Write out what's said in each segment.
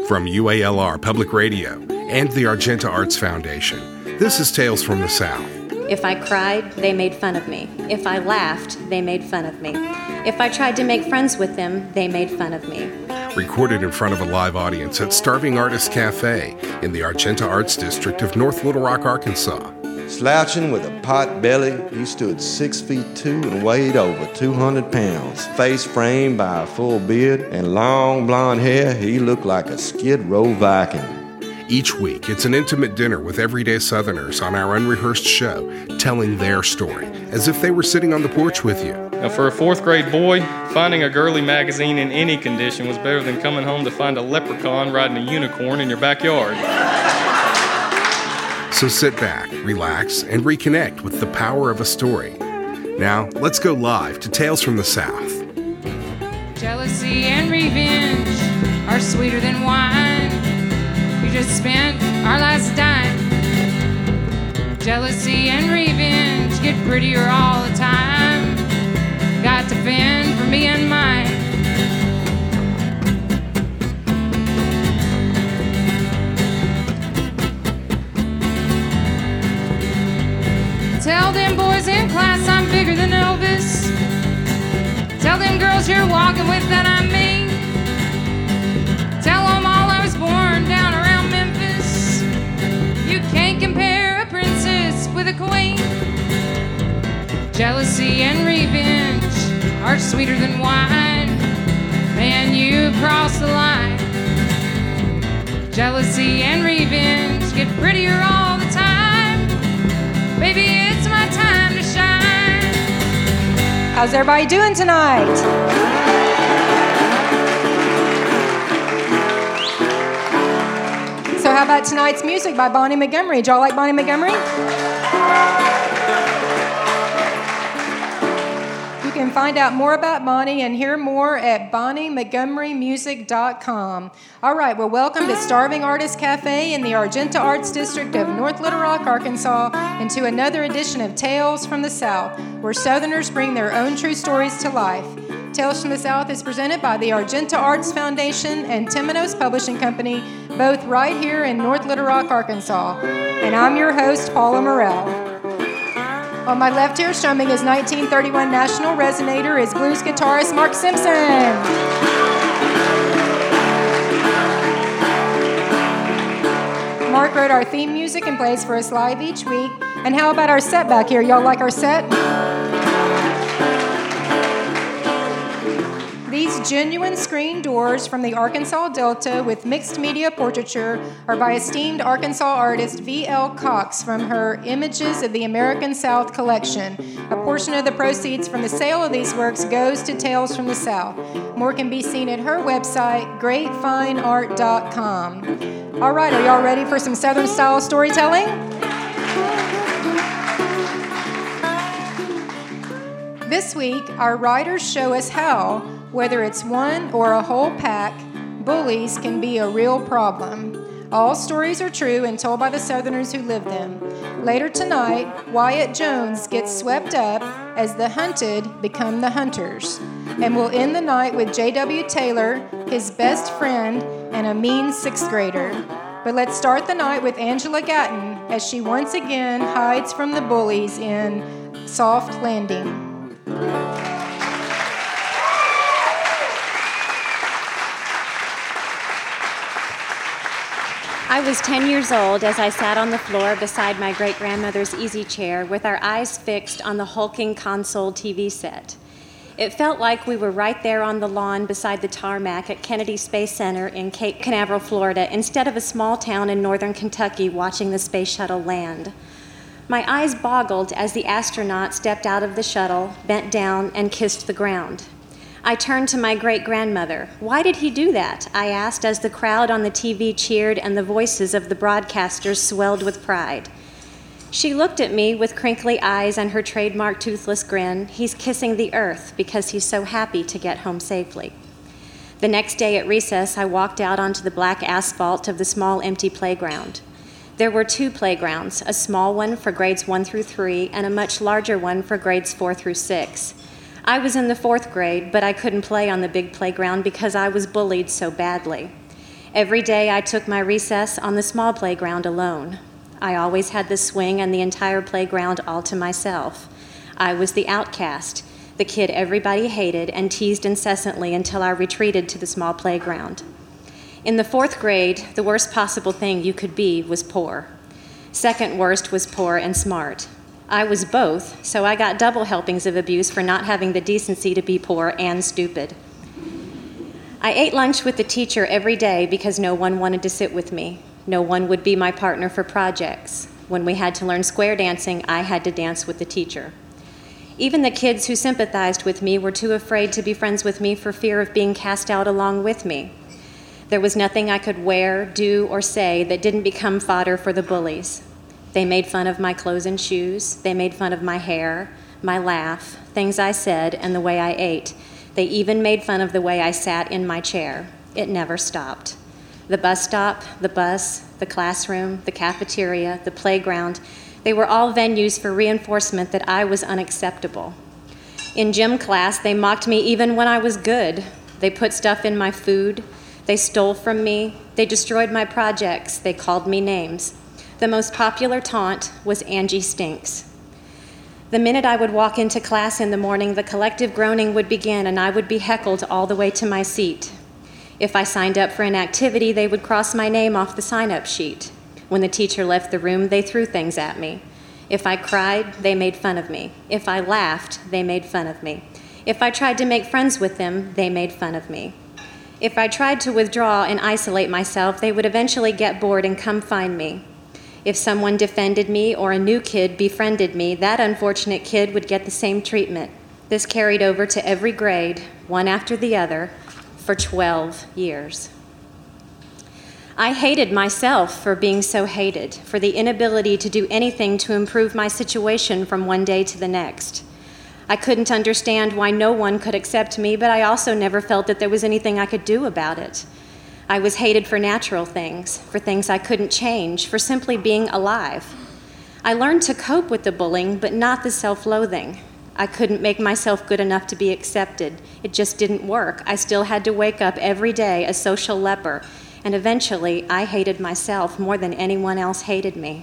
From UALR Public Radio and the Argenta Arts Foundation, this is Tales from the South. If I cried, they made fun of me. If I laughed, they made fun of me. If I tried to make friends with them, they made fun of me. Recorded in front of a live audience at Starving Artist Cafe in the Argenta Arts District of North Little Rock, Arkansas. Slouching with a pot belly, he stood 6'2" and weighed over 200 pounds. Face framed by a full beard and long blonde hair, he looked like a Skid Row Viking. Each week, it's an intimate dinner with everyday Southerners on our unrehearsed show, telling their story, as if they were sitting on the porch with you. Now, for a fourth grade boy, finding a girly magazine in any condition was better than coming home to find a leprechaun riding a unicorn in your backyard. So sit back, relax, and reconnect with the power of a story. Now, let's go live to Tales from the South. Jealousy and revenge are sweeter than wine. We just spent our last dime. Jealousy and revenge get prettier all the time. Got to fend for me and mine. Tell them boys in class I'm bigger than Elvis. Tell them girls you're walking with that I'm mean. Tell them all I was born down around Memphis. You can't compare a princess with a queen. Jealousy and revenge are sweeter than wine. Man, you crossed the line. Jealousy and revenge get prettier all the time. Baby, it's my time to shine. How's everybody doing tonight? So how about tonight's music by Bonnie Montgomery? Did y'all like Bonnie Montgomery? You can find out more about Bonnie and hear more at BonnieMontgomeryMusic.com. All right, well, welcome to Starving Artist Cafe in the Argenta Arts District of North Little Rock, Arkansas, and to another edition of Tales from the South, where Southerners bring their own true stories to life. Tales from the South is presented by the Argenta Arts Foundation and Temenos Publishing Company, both right here in North Little Rock, Arkansas. And I'm your host, Paula Morell. On my left here, strumming his 1931 National Resonator, is blues guitarist Mark Simpson. Mark wrote our theme music and plays for us live each week. And how about our set back here? Y'all like our set? These genuine screen doors from the Arkansas Delta with mixed media portraiture are by esteemed Arkansas artist V.L. Cox from her Images of the American South collection. A portion of the proceeds from the sale of these works goes to Tales from the South. More can be seen at her website, greatfineart.com. All right, are y'all ready for some Southern-style storytelling? This week, our writers show us how, whether it's one or a whole pack, bullies can be a real problem. All stories are true and told by the Southerners who live them. Later tonight, Wyatt Jones gets swept up as the hunted become the hunters. And we'll end the night with J.W. Taylor, his best friend, and a mean sixth grader. But let's start the night with Angela Gatton as she once again hides from the bullies in Soft Landing. I was 10 years old as I sat on the floor beside my great-grandmother's easy chair with our eyes fixed on the hulking console TV set. It felt like we were right there on the lawn beside the tarmac at Kennedy Space Center in Cape Canaveral, Florida, instead of a small town in northern Kentucky watching the space shuttle land. My eyes boggled as the astronaut stepped out of the shuttle, bent down, and kissed the ground. I turned to my great-grandmother. "Why did he do that?" I asked as the crowd on the TV cheered and the voices of the broadcasters swelled with pride. She looked at me with crinkly eyes and her trademark toothless grin. "He's kissing the earth because he's so happy to get home safely." The next day at recess, I walked out onto the black asphalt of the small empty playground. There were two playgrounds, a small one for grades 1 through 3 and a much larger one for grades 4 through 6. I was in the 4th grade, but I couldn't play on the big playground because I was bullied so badly. Every day I took my recess on the small playground alone. I always had the swing and the entire playground all to myself. I was the outcast, the kid everybody hated and teased incessantly until I retreated to the small playground. In the 4th grade, the worst possible thing you could be was poor. Second worst was poor and smart. I was both, so I got double helpings of abuse for not having the decency to be poor and stupid. I ate lunch with the teacher every day because no one wanted to sit with me. No one would be my partner for projects. When we had to learn square dancing, I had to dance with the teacher. Even the kids who sympathized with me were too afraid to be friends with me for fear of being cast out along with me. There was nothing I could wear, do, or say that didn't become fodder for the bullies. They made fun of my clothes and shoes. They made fun of my hair, my laugh, things I said, and the way I ate. They even made fun of the way I sat in my chair. It never stopped. The bus stop, the bus, the classroom, the cafeteria, the playground, they were all venues for reinforcement that I was unacceptable. In gym class, they mocked me even when I was good. They put stuff in my food. They stole from me. They destroyed my projects. They called me names. The most popular taunt was Angie Stinks. The minute I would walk into class in the morning, the collective groaning would begin and I would be heckled all the way to my seat. If I signed up for an activity, they would cross my name off the sign-up sheet. When the teacher left the room, they threw things at me. If I cried, they made fun of me. If I laughed, they made fun of me. If I tried to make friends with them, they made fun of me. If I tried to withdraw and isolate myself, they would eventually get bored and come find me. If someone defended me or a new kid befriended me, that unfortunate kid would get the same treatment. This carried over to every grade, one after the other, for 12 years. I hated myself for being so hated, for the inability to do anything to improve my situation from one day to the next. I couldn't understand why no one could accept me, but I also never felt that there was anything I could do about it. I was hated for natural things, for things I couldn't change, for simply being alive. I learned to cope with the bullying, but not the self-loathing. I couldn't make myself good enough to be accepted. It just didn't work. I still had to wake up every day a social leper, and eventually I hated myself more than anyone else hated me.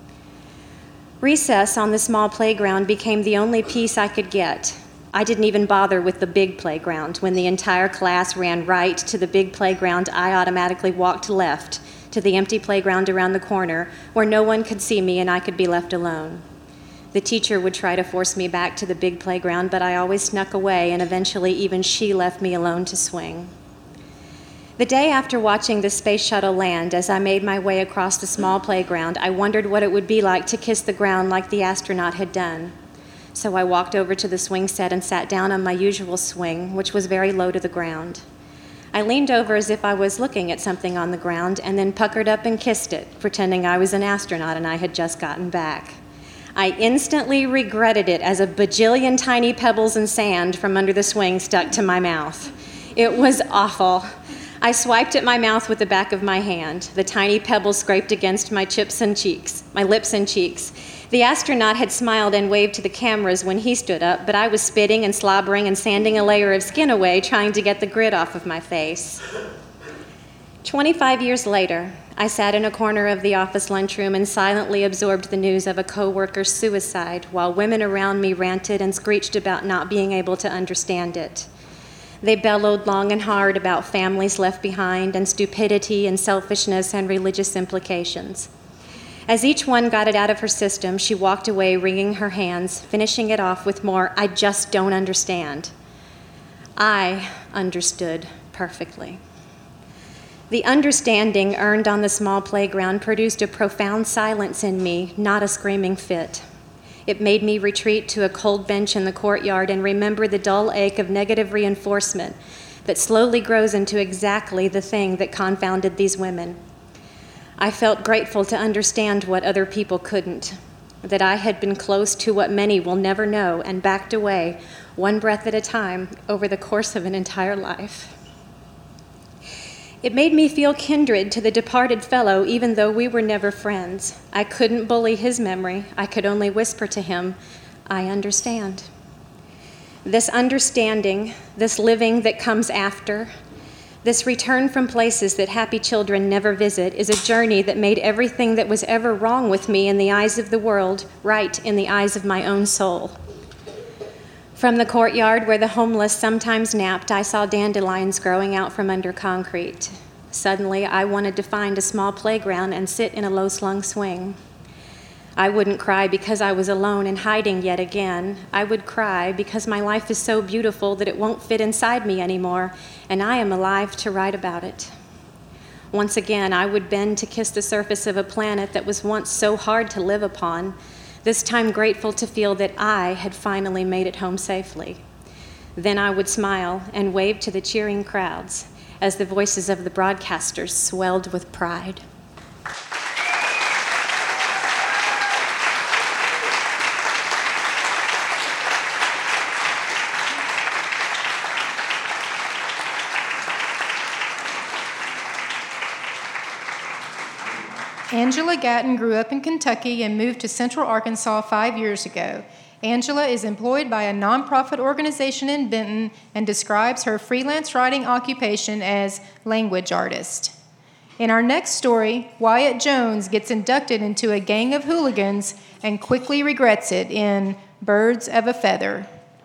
Recess on the small playground became the only peace I could get. I didn't even bother with the big playground. When the entire class ran right to the big playground, I automatically walked left to the empty playground around the corner where no one could see me and I could be left alone. The teacher would try to force me back to the big playground, but I always snuck away, and eventually even she left me alone to swing. The day after watching the space shuttle land, as I made my way across the small playground, I wondered what it would be like to kiss the ground like the astronaut had done. So I walked over to the swing set and sat down on my usual swing, which was very low to the ground. I leaned over as if I was looking at something on the ground and then puckered up and kissed it, pretending I was an astronaut and I had just gotten back. I instantly regretted it as a bajillion tiny pebbles and sand from under the swing stuck to my mouth. It was awful. I swiped at my mouth with the back of my hand. The tiny pebbles scraped against my lips and cheeks. The astronaut had smiled and waved to the cameras when he stood up, but I was spitting and slobbering and sanding a layer of skin away, trying to get the grit off of my face. 25 years later, I sat in a corner of the office lunchroom and silently absorbed the news of a coworker's suicide while women around me ranted and screeched about not being able to understand it. They bellowed long and hard about families left behind and stupidity and selfishness and religious implications. As each one got it out of her system, she walked away wringing her hands, finishing it off with more, "I just don't understand." I understood perfectly. The understanding earned on the small playground produced a profound silence in me, not a screaming fit. It made me retreat to a cold bench in the courtyard and remember the dull ache of negative reinforcement that slowly grows into exactly the thing that confounded these women. I felt grateful to understand what other people couldn't, that I had been close to what many will never know and backed away, one breath at a time, over the course of an entire life. It made me feel kindred to the departed fellow, even though we were never friends. I couldn't bully his memory. I could only whisper to him, "I understand." This understanding, this living that comes after, This return from places that happy children never visit is a journey that made everything that was ever wrong with me in the eyes of the world right in the eyes of my own soul. From the courtyard where the homeless sometimes napped, I saw dandelions growing out from under concrete. Suddenly, I wanted to find a small playground and sit in a low-slung swing. I wouldn't cry because I was alone and hiding yet again. I would cry because my life is so beautiful that it won't fit inside me anymore, and I am alive to write about it. Once again, I would bend to kiss the surface of a planet that was once so hard to live upon, this time grateful to feel that I had finally made it home safely. Then I would smile and wave to the cheering crowds as the voices of the broadcasters swelled with pride. Angela Gatton grew up in Kentucky and moved to Central Arkansas 5 years ago. Angela is employed by a nonprofit organization in Benton and describes her freelance writing occupation as language artist. In our next story, Wyatt Jones gets inducted into a gang of hooligans and quickly regrets it in Birds of a Feather.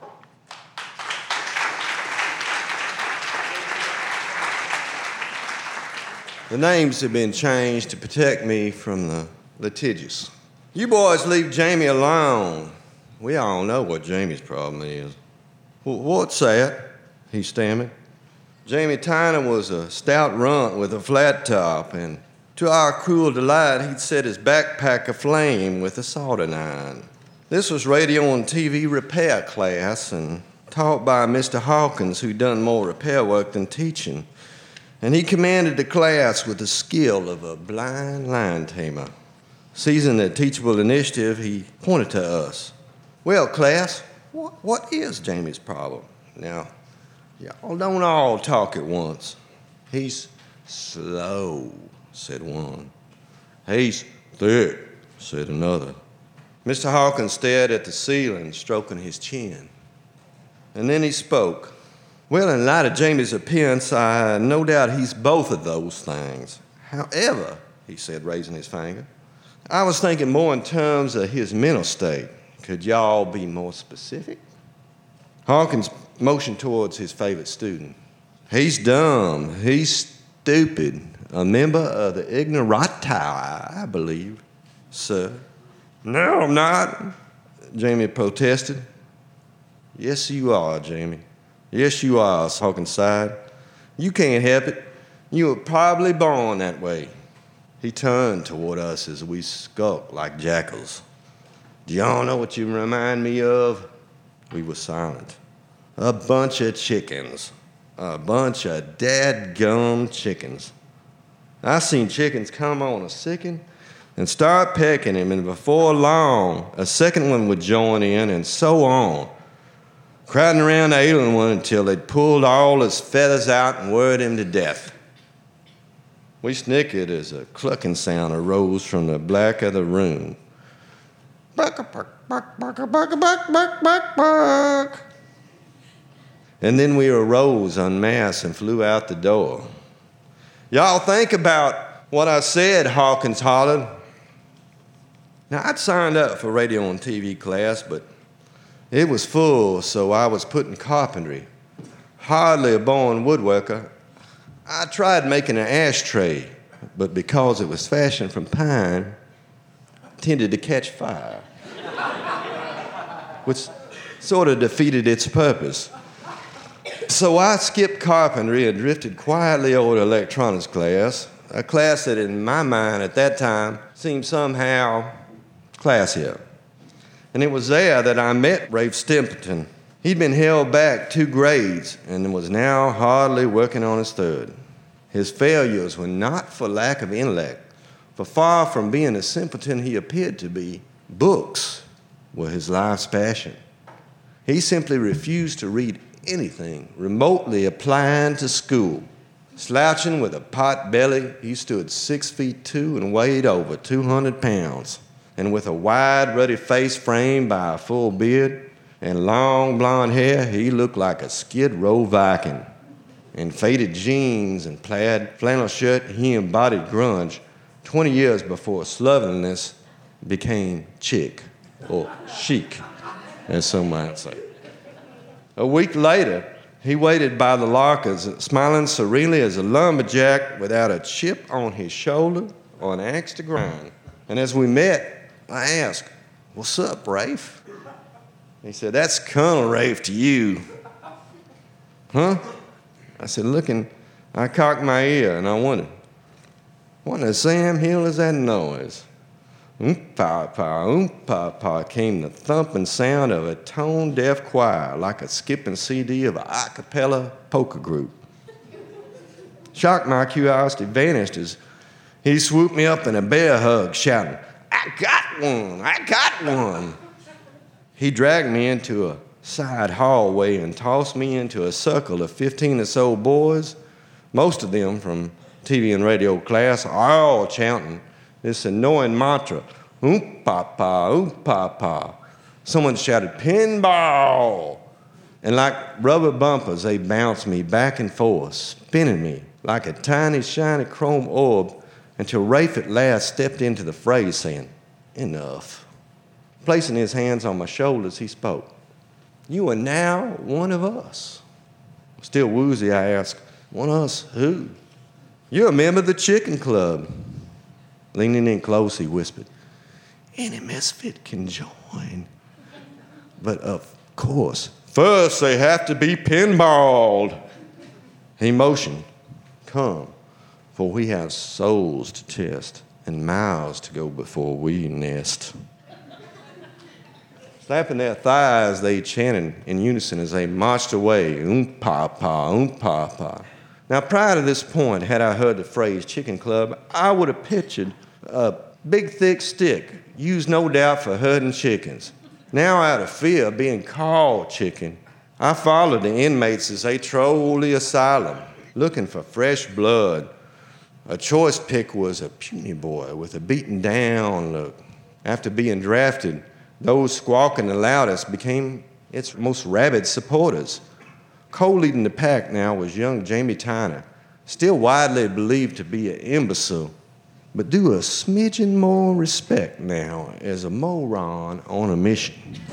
The names have been changed to protect me from the litigious. You boys leave Jamie alone. We all know what Jamie's problem is. What's that? He stammered. Jamie Tynan was a stout runt with a flat top, and to our cruel delight, he'd set his backpack aflame with a soldering iron. This was radio and TV repair class, and taught by Mr. Hawkins, who'd done more repair work than teaching. And he commanded the class with the skill of a blind lion tamer. Seizing the teachable initiative, he pointed to us. Well, class, what is Jamie's problem? Now, y'all don't all talk at once. He's slow, said one. He's thick, said another. Mr. Hawkins stared at the ceiling, stroking his chin. And then he spoke. Well, in light of Jamie's appearance, I no doubt he's both of those things. However, he said, raising his finger, I was thinking more in terms of his mental state. Could y'all be more specific? Hawkins motioned towards his favorite student. He's dumb. He's stupid. A member of the ignorati, I believe, sir. No, I'm not, Jamie protested. Yes, you are, Jamie. Yes, you are, Hawkins sighed. You can't help it. You were probably born that way. He turned toward us as we skulked like jackals. Do y'all know what you remind me of? We were silent. A bunch of chickens. A bunch of dadgum chickens. I seen chickens come on a sicken and start pecking him, and before long, a second one would join in, and so on, crowding around the ailing one until they'd pulled all his feathers out and worried him to death. We snickered as a clucking sound arose from the back of the room. Buck, buck, buck, buck, buck, buck, buck, buck, buck. And then we arose en masse and flew out the door. Y'all think about what I said, Hawkins hollered. Now, I'd signed up for radio and TV class, but it was full, so I was put in carpentry. Hardly a born woodworker, I tried making an ashtray, but because it was fashioned from pine, it tended to catch fire, which sort of defeated its purpose. So I skipped carpentry and drifted quietly over to electronics class, a class that in my mind at that time seemed somehow classier. And it was there that I met Rafe Stempleton. He'd been held back 2 grades and was now hardly working on his 3rd. His failures were not for lack of intellect, for far from being the simpleton he appeared to be, books were his life's passion. He simply refused to read anything remotely applying to school. Slouching with a pot belly, he stood 6'2" and weighed over 200 pounds. And with a wide, ruddy face framed by a full beard and long blonde hair, he looked like a Skid Row Viking. In faded jeans and plaid flannel shirt, he embodied grunge 20 years before slovenliness became chic, or chic, as some might say. A week later, he waited by the lockers, smiling serenely as a lumberjack without a chip on his shoulder or an axe to grind. And as we met, I asked, "What's up, Rafe?" He said, "That's Colonel Rafe to you." Huh? I said, looking, I cocked my ear and I wondered, what in the Sam Hill is that noise? Pa, came the thumping sound of a tone-deaf choir, like a skipping CD of an a cappella polka group. Shocked, my curiosity vanished as he swooped me up in a bear hug, shouting, "I got one! I got one!" He dragged me into a side hallway and tossed me into a circle of 15 or so boys, most of them from TV and radio class, all chanting this annoying mantra, "Oom-pa-pa, oom-pa-pa." Someone shouted, "Pinball!" And like rubber bumpers, they bounced me back and forth, spinning me like a tiny, shiny chrome orb until Rafe at last stepped into the fray, saying, "Enough." Placing his hands on my shoulders, he spoke. "You are now one of us." Still woozy, I asked, "One of us who?" "You're a member of the Chicken Club." Leaning in close, he whispered, "Any misfit can join. But of course, first they have to be pinballed." He motioned, "Come, for we have souls to test and miles to go before we nest." Slapping their thighs, they chanted in unison as they marched away, "Oom-pa-pa, oom-pa-pa." Now, prior to this point, had I heard the phrase Chicken Club, I would have pictured a big, thick stick, used no doubt for herding chickens. Now, out of fear of being called chicken, I followed the inmates as they trolled the asylum, looking for fresh blood. A choice pick was a puny boy with a beaten-down look. After being drafted, those squawking the loudest became its most rabid supporters. Co-leading the pack now was young Jamie Tyner, still widely believed to be an imbecile, but due a smidgen more respect now as a moron on a mission.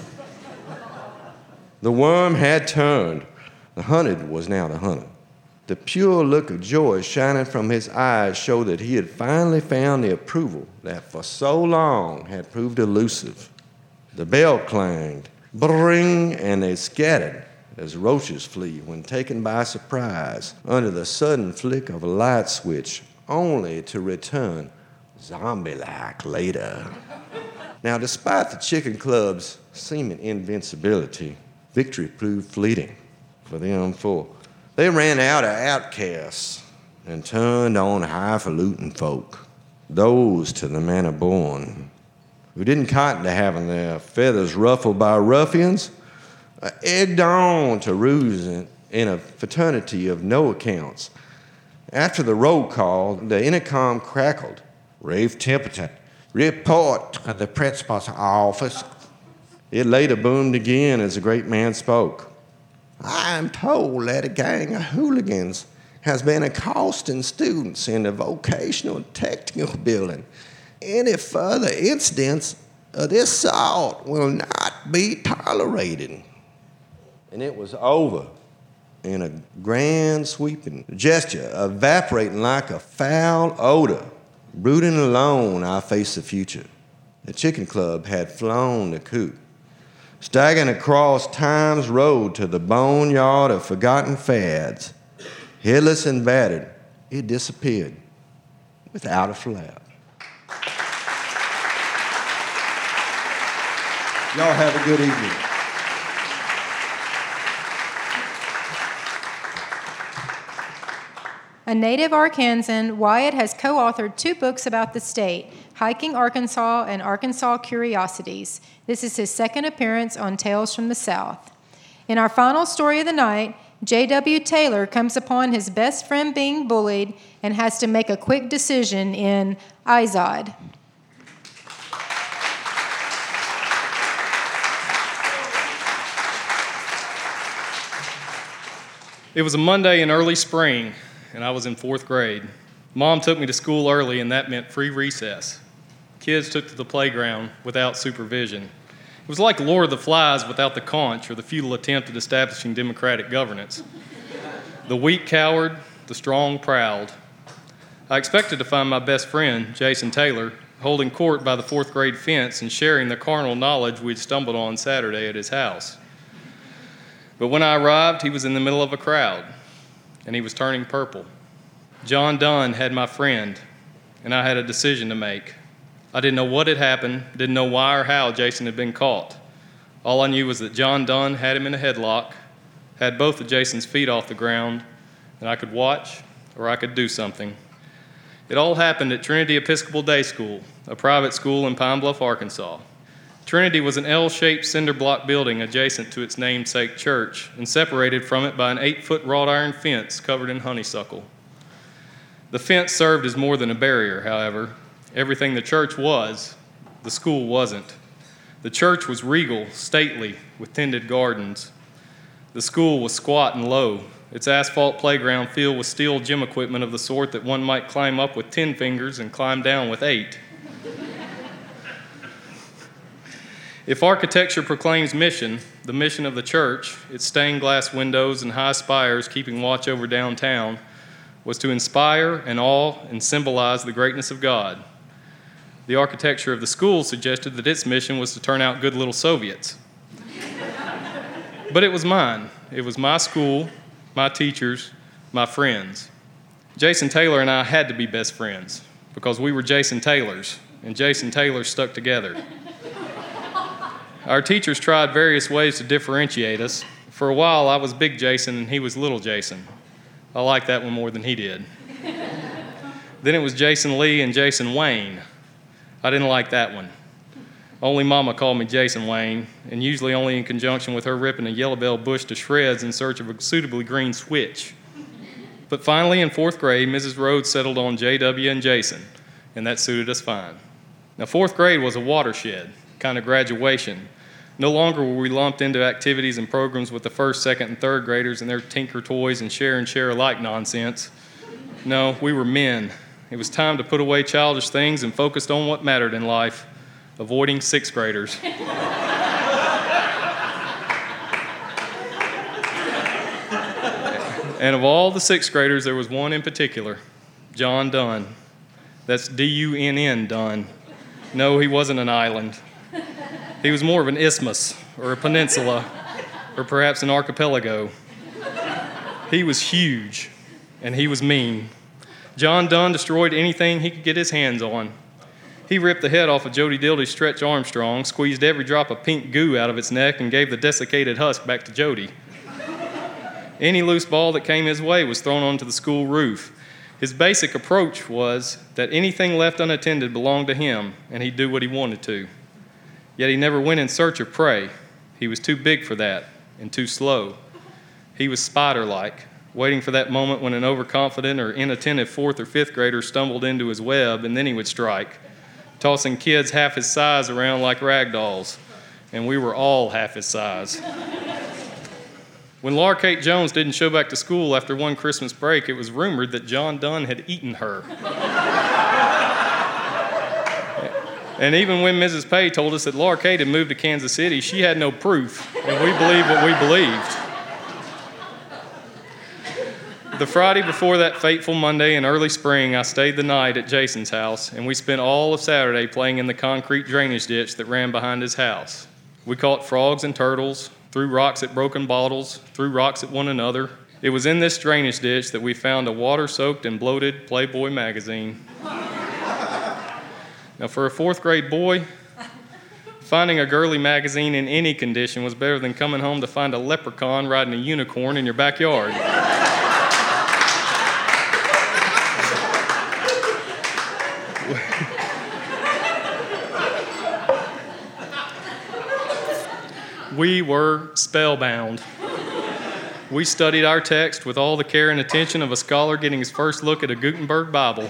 The worm had turned. The hunted was now the hunter. The pure look of joy shining from his eyes showed that he had finally found the approval that for so long had proved elusive. The bell clanged, bring, and they scattered as roaches flee when taken by surprise under the sudden flick of a light switch, only to return zombie-like later. Now, despite the Chicken Club's seeming invincibility, victory proved fleeting for them, for they ran out of outcasts and turned on highfalutin folk, those to the manor born, who didn't cotton to having their feathers ruffled by ruffians, egged on to ruse in a fraternity of no accounts. After the roll call, the intercom crackled. "Rafe Templeton, report to the principal's office." It later boomed again as the great man spoke. "I am told that a gang of hooligans has been accosting students in the vocational technical building. Any further incidents of this sort will not be tolerated." And it was over in a grand sweeping gesture, evaporating like a foul odor. Brooding alone, I faced the future. The Chicken Club had flown the coop. Staggering across Times Road to the boneyard of forgotten fads, headless and battered, it disappeared without a flap. Y'all have a good evening. A native Arkansan, Wyatt has co-authored 2 books about the state, Hiking Arkansas and Arkansas Curiosities. This is his second appearance on Tales from the South. In our final story of the night, J.W. Taylor comes upon his best friend being bullied and has to make a quick decision in Izod. It was a Monday in early spring, and I was in 4th grade. Mom took me to school early, and that meant free recess. Kids took to the playground without supervision. It was like Lord of the Flies without the conch or the futile attempt at establishing democratic governance. The weak cowered, the strong prowled. I expected to find my best friend, Jason Taylor, holding court by the 4th grade fence and sharing the carnal knowledge we'd stumbled on Saturday at his house. But when I arrived, he was in the middle of a crowd, and he was turning purple. John Dunn had my friend, and I had a decision to make. I didn't know what had happened, didn't know why or how Jason had been caught. All I knew was that John Dunn had him in a headlock, had both of Jason's feet off the ground, and I could watch or I could do something. It all happened at Trinity Episcopal Day School, a private school in Pine Bluff, Arkansas. Trinity was an L-shaped cinder block building adjacent to its namesake church and separated from it by an 8-foot wrought iron fence covered in honeysuckle. The fence served as more than a barrier, however. Everything the church was, the school wasn't. The church was regal, stately, with tended gardens. The school was squat and low, its asphalt playground filled with steel gym equipment of the sort that one might climb up with 10 fingers and climb down with 8. If architecture proclaims mission, the mission of the church, its stained glass windows and high spires keeping watch over downtown, was to inspire and awe and symbolize the greatness of God. The architecture of the school suggested that its mission was to turn out good little Soviets. But it was mine. It was my school, my teachers, my friends. Jason Taylor and I had to be best friends because we were Jason Taylors, and Jason Taylors stuck together. Our teachers tried various ways to differentiate us. For a while, I was Big Jason and he was Little Jason. I liked that one more than he did. Then it was Jason Lee and Jason Wayne. I didn't like that one. Only Mama called me Jason Wayne, and usually only in conjunction with her ripping a yellow bell bush to shreds in search of a suitably green switch. But finally, in 4th grade, Mrs. Rhodes settled on JW and Jason, and that suited us fine. Now, 4th grade was a watershed, kind of graduation. No longer were we lumped into activities and programs with the 1st, 2nd, and 3rd graders and their tinker toys and share alike nonsense. No, we were men. It was time to put away childish things and focus on what mattered in life, avoiding 6th graders. And of all the 6th graders, there was one in particular, John Dunn. That's D-U-N-N, Dunn. No, he wasn't an island. He was more of an isthmus, or a peninsula, or perhaps an archipelago. He was huge, and he was mean. John Dunn destroyed anything he could get his hands on. He ripped the head off of Jody Dildy's Stretch Armstrong, squeezed every drop of pink goo out of its neck, and gave the desiccated husk back to Jody. Any loose ball that came his way was thrown onto the school roof. His basic approach was that anything left unattended belonged to him, and he'd do what he wanted to. Yet he never went in search of prey. He was too big for that, and too slow. He was spider-like, waiting for that moment when an overconfident or inattentive 4th or 5th grader stumbled into his web, and then he would strike, tossing kids half his size around like rag dolls, and we were all half his size. When Laura Kate Jones didn't show back to school after one Christmas break, it was rumored that John Dunn had eaten her. And even when Mrs. Pay told us that Laura Kate had moved to Kansas City, she had no proof, and we believed what we believed. The Friday before that fateful Monday in early spring, I stayed the night at Jason's house, and we spent all of Saturday playing in the concrete drainage ditch that ran behind his house. We caught frogs and turtles, threw rocks at broken bottles, threw rocks at one another. It was in this drainage ditch that we found a water-soaked and bloated Playboy magazine. Now, for a 4th grade boy, finding a girly magazine in any condition was better than coming home to find a leprechaun riding a unicorn in your backyard. We were spellbound. We studied our text with all the care and attention of a scholar getting his first look at a Gutenberg Bible.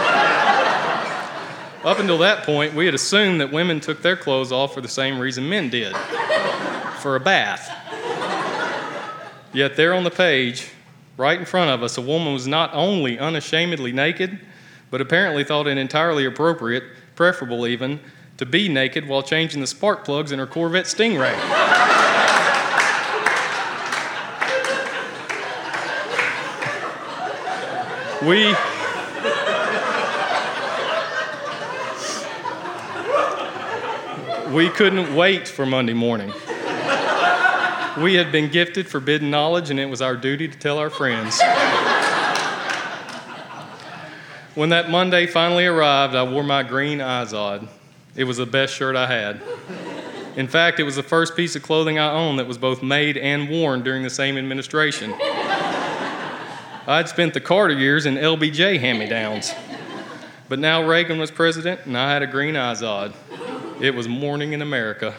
Up until that point, we had assumed that women took their clothes off for the same reason men did, for a bath. Yet there on the page, right in front of us, a woman was not only unashamedly naked, but apparently thought it entirely appropriate, preferable even, to be naked while changing the spark plugs in her Corvette Stingray. We couldn't wait for Monday morning. We had been gifted forbidden knowledge, and it was our duty to tell our friends. When that Monday finally arrived, I wore my green Izod. It was the best shirt I had. In fact, it was the first piece of clothing I owned that was both made and worn during the same administration. I'd spent the Carter years in LBJ hand-me-downs. But now Reagan was president, and I had a green Izod. It was morning in America.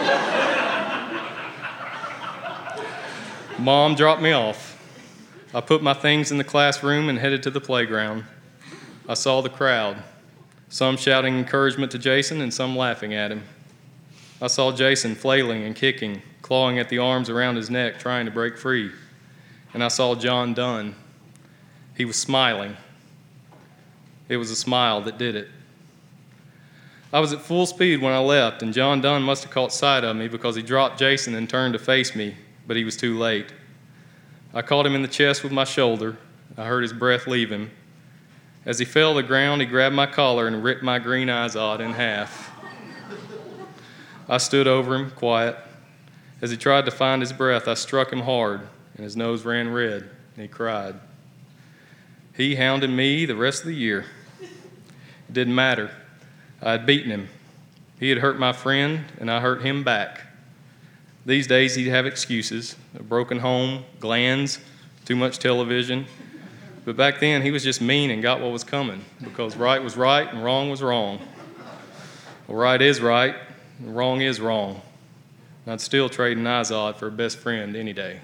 Mom dropped me off. I put my things in the classroom and headed to the playground. I saw the crowd, some shouting encouragement to Jason and some laughing at him. I saw Jason flailing and kicking, clawing at the arms around his neck, trying to break free. And I saw John Dunn. He was smiling. It was a smile that did it. I was at full speed when I left, and John Dunn must have caught sight of me because he dropped Jason and turned to face me, but he was too late. I caught him in the chest with my shoulder. I heard his breath leave him. As he fell to the ground, he grabbed my collar and ripped my green Izod in half. I stood over him, quiet. As he tried to find his breath, I struck him hard, and his nose ran red, and he cried. He hounded me the rest of the year. It didn't matter. I had beaten him. He had hurt my friend, and I hurt him back. These days, he'd have excuses, a broken home, glands, too much television. But back then, he was just mean and got what was coming, because right was right and wrong was wrong. Well, right is right, and wrong is wrong. And I'd still trade an Izod for a best friend any day.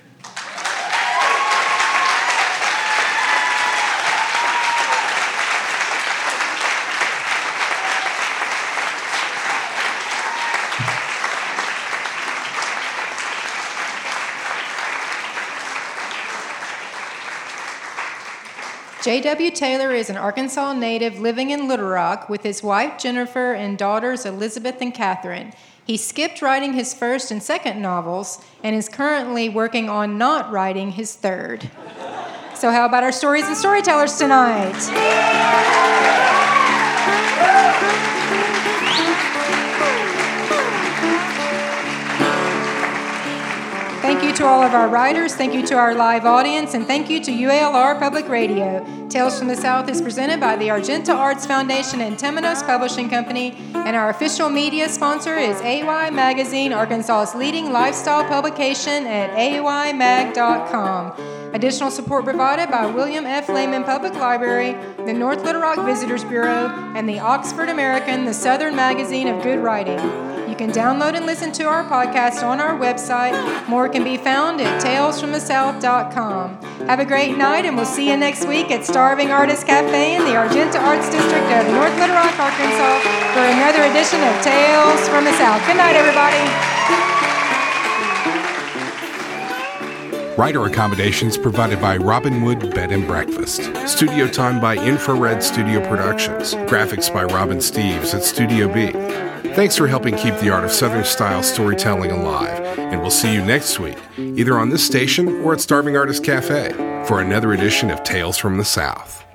J.W. Taylor is an Arkansas native living in Little Rock with his wife Jennifer and daughters Elizabeth and Catherine. He skipped writing his first and second novels and is currently working on not writing his third. So how about our stories and storytellers tonight? Thank you to all of our writers, thank you to our live audience, and thank you to UALR Public Radio. Tales from the South is presented by the Argenta Arts Foundation and Temenos Publishing Company, and our official media sponsor is AY Magazine, Arkansas's leading lifestyle publication at aymag.com. Additional support provided by William F. Lehman Public Library, the North Little Rock Visitors Bureau, and the Oxford American, the Southern Magazine of Good Writing. You can download and listen to our podcast on our website. More can be found at talesfromthesouth.com. Have a great night, and we'll see you next week at Starving Artist Cafe in the Argenta Arts District of North Little Rock, Arkansas, for another edition of Tales from the South. Good night, everybody. Writer accommodations provided by Robinwood Bed and Breakfast. Studio time by Infrared Studio Productions. Graphics by Robin Steves at Studio B. Thanks for helping keep the art of Southern-style storytelling alive, and we'll see you next week, either on this station or at Starving Artist Cafe, for another edition of Tales from the South.